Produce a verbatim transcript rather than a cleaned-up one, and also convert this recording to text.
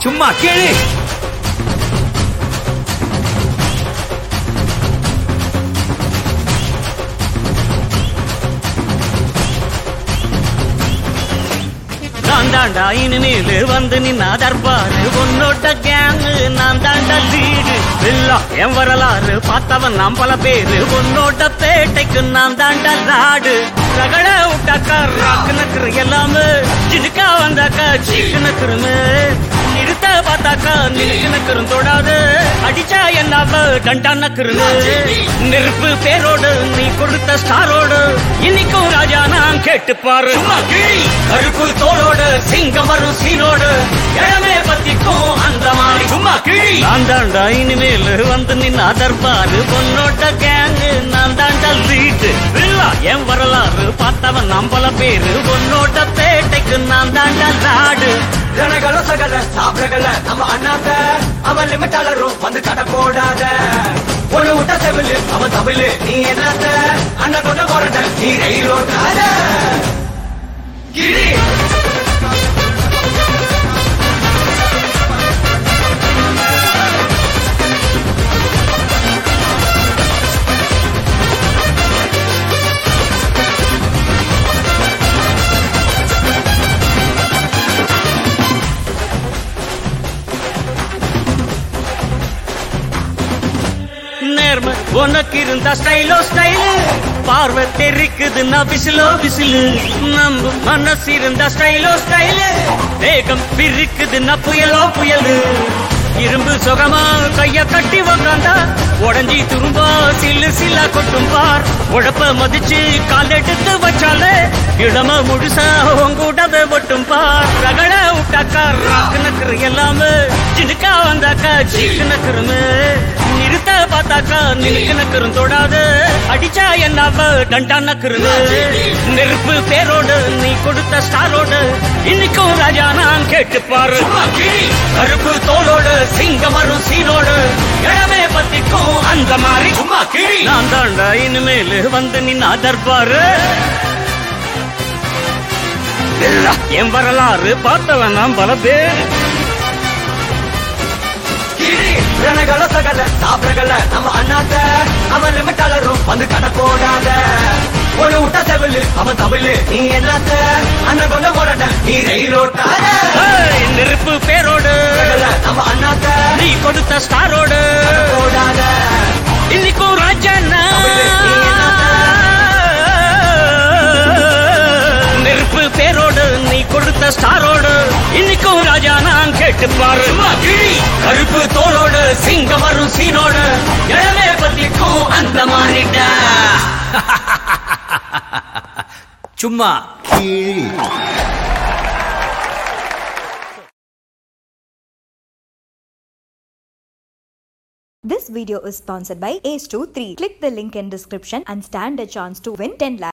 சும்மா கேளு. நான் தாண்டா இனிமேலு வந்து நின்னா தர்பாரு உன்னோட கேங்கு நான் தாண்டா லீடு இல்லா என் வரலாறு பார்த்தவன் நாம் பல பேரு உன்னோட பேட்டைக்கு நான் தாண்டா லாடு ரகட விட்டாக்கா ராக்கு நக்குற எல்லாமே சினுக்கா வந்தாக்கா சீக்கு நக்குருமே நிறுத்த பார்த்தாக்கா நிலுக்கு நக்குறும் தொடாது அடிச்சா என்னாவ டண்டா நக்குருது நெருப்பு பேரோடு நீ கொடுத்த ஸ்டாரோடு இன்னைக்கும் ராஜா நான் கேட்டு பாரு கருப்பு தோளோடு சிங்கம் வரும் சீனோடு இடமே பத்திக்கும் அந்த மாதிரி சும்மா கிழி நான் தாண்டா இனிமேல் வந்து நின்னா தர்பாரு பொன்னோட்ட கேங்கு நான் தாண்டா வீட்டு இல்லா என் வரலாறு பார்த்தவன் நம்பல பேரு பொன்னோட்ட பேட்டைக்கு நான் தாண்டா நாடு ஜனகளோ சகல சாப்பிடல நம்ம அண்ணாத்த அவன் லிமிட்டாளரும் வந்து கடை போடாத ஒண்ணு விட்ட செவிலு அவன் தமிழ் நீ என்னத்த அண்ணன் கொண்ட போறத நீ ரயிலோட்டாத கிரி உனக்கு இருந்தா ஸ்டைலோ ஸ்டைலு பார்வை தெரிக்குதுன்னா விசிலோ விசிலு நம்ம மனசு இருந்தா ஸ்டைலோ ஸ்டைலு வேகம் பிரிக்குதுன்னா புயலோ புயலு இரும்பு சுகமா கைய கட்டி உக்காந்தா உடஞ்சி துரும்பா சில்லு சில்லா கொட்டும் பார் உழப்ப மதிச்சு கால் எடுத்து வச்சாலே இடம முழுசா உங்கூடவே மட்டும் பார் ரகட விட்டாக்கா ராக்கு நக்குற எல்லாமே சினுக்கா வந்தாக்கா சீக்கு நக்குருமே நிறுத்த பார்த்தாக்கா நிலுக்கு நக்குறும் தொடாது அடிச்சா என்னாவ டண்டா நக்குருது நெருப்பு பேரோடு நீ கொடுத்த ஸ்டாரோடு இன்னைக்கும் ராஜா நான் கேட்டு பாரு கருப்பு தோளோடு சிங்கம் வரும் சீனோடு இடமே பத்திக்கும் அந்த மாதிரி சும்மா கிழி நான் தாண்டா இனிமேல் வந்து நின்னா தர்பாரு என் வரலாறு பார்த்தவன் நாம் பல பேர் ஜனகளோ சகல சாப்பிடல நம்ம அண்ணாத்த அவன் லிமிட்டாளரும் வந்து கடை போடாத ஒண்ணு விட்ட செவிலு அவன் தமிழ் நீ என்னத்த அண்ணன் கொண்ட போடாத நீ ரயிலோட்டாத நெருப்பு பேரோடு நம்ம அண்ணாத்த நீ கொடுத்த ஸ்டாரோடு போடாத இன்னைக்கும் ராஜா நெருப்பு பேரோடு நீ கொடுத்த ஸ்டாரோடு இன்னைக்கும் ராஜா நான் கேட்டு பாரு கருப்பு தோளோடு சிங்கம் வரும் சீனோடு இடமே பத்திக்கும் அந்த மாதிரிடா சும்மா கீழ். This video is sponsored by Ace two three. Click the link in description and stand a chance to win ten lakhs.